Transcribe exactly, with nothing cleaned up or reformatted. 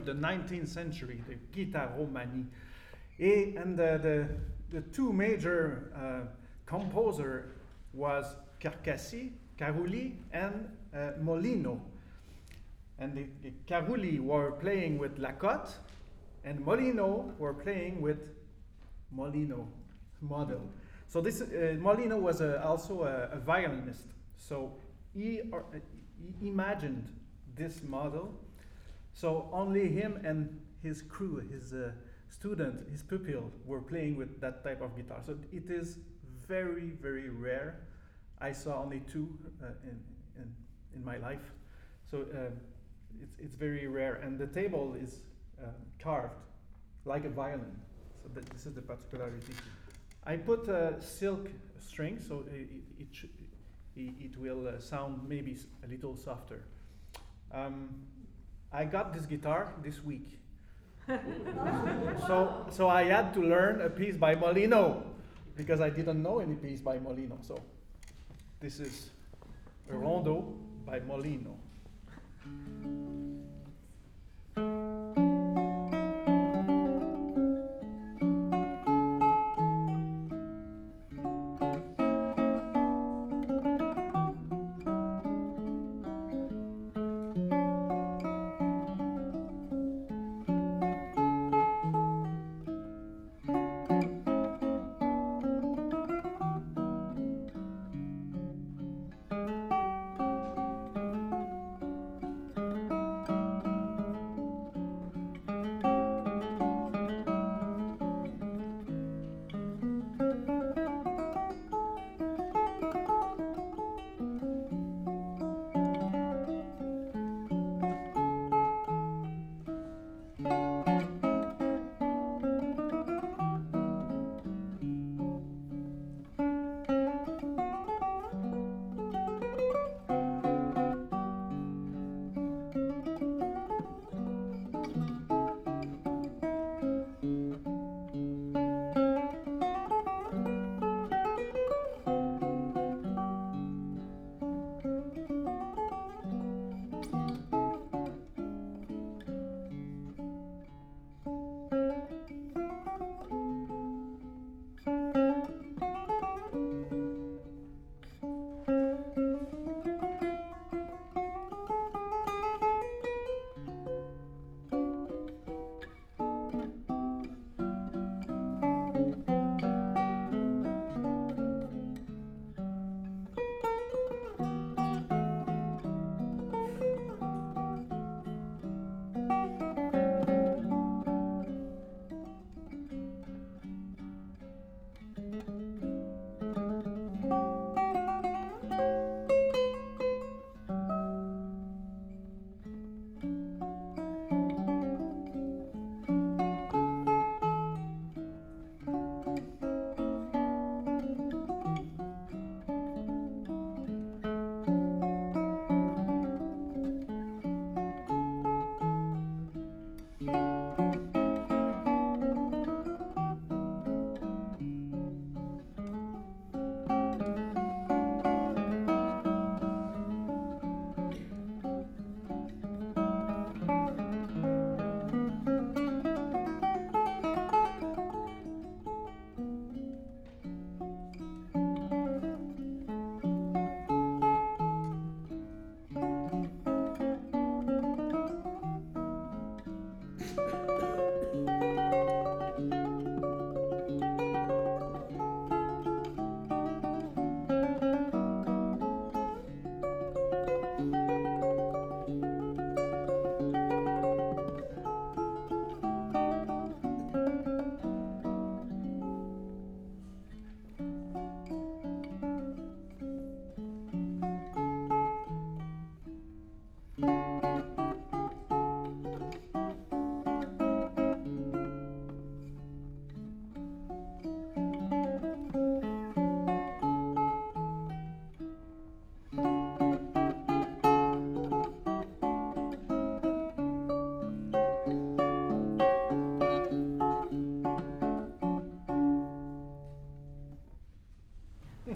the nineteenth century, the Guitaromanie. And the, the, the two major uh, composer was Carcassi, Carulli, and uh, Molino. And the, the Carulli were playing with Lacotte, and Molino were playing with Molino model. So this uh, Molino was a, also a, a violinist. So he, or, uh, he imagined this model. So only him and his crew, his uh, student, his pupil, were playing with that type of guitar. So it is very, very rare. I saw only two uh, in, in in my life. So uh, it's it's very rare, and the table is uh, carved like a violin. So that this is the particularity. I put a silk string, so it it, sh- it, it will uh, sound maybe a little softer. Um, I got this guitar this week. so so I had to learn a piece by Molino because I didn't know any piece by Molino. So this is a rondo by Molino.